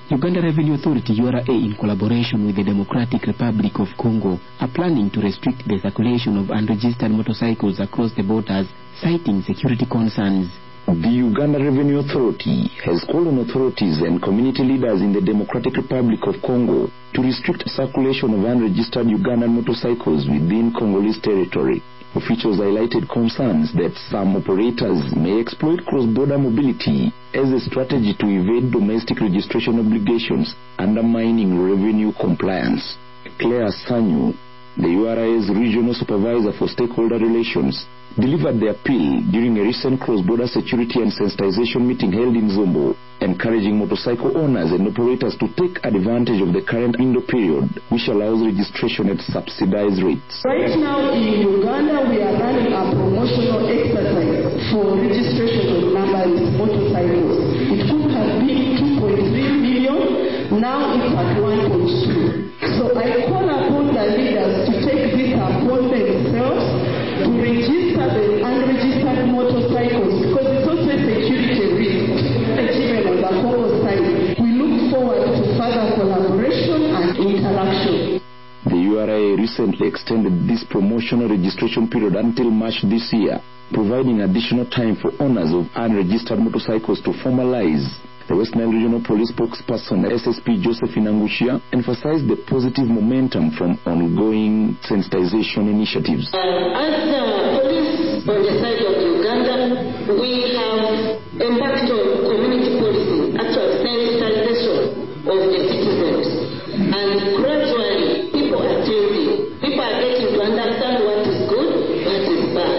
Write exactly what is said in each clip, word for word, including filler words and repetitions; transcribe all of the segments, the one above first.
Uganda Revenue Authority U R A, in collaboration with the Democratic Republic of Congo, are planning to restrict the circulation of unregistered motorcycles across the borders, citing security concerns. The Uganda Revenue Authority has called on authorities and community leaders in the Democratic Republic of Congo to restrict circulation of unregistered Ugandan motorcycles within Congolese territory. Officials highlighted concerns that some operators may exploit cross-border mobility as a strategy to evade domestic registration obligations, undermining revenue compliance. Claire Sanyu, the U R A's regional supervisor for stakeholder relations, delivered the appeal during a recent cross-border security and sensitization meeting held in Zombo, encouraging motorcycle owners and operators to take advantage of the current window period, which allows registration at subsidized rates. Right now in Uganda, we are running a promotional exercise for registration of numberless motorcycles. It could have been two point three million, now it's at one point two. So I call upon the leaders to take this upon themselves to register the unregistered motorcycles, because it's also a security risk. Even on the Congo side, we look forward to further collaboration and interaction. The U R A recently extended this promotional registration period until March this year, providing additional time for owners of unregistered motorcycles to formalize. The West Nile Regional Police spokesperson S S P Josephine Angushia emphasized the positive momentum from ongoing sensitization initiatives. Uh, as the police on the side of Uganda, we have embarked on community policing, actual sensitization of the citizens. And gradually, people are changing. People are getting to understand what is good, what is bad.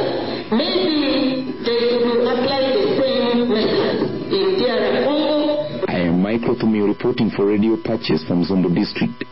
Maybe they will apply the same method in D R Congo. I am Michael Thumi reporting for Radio Patches from Zombo District.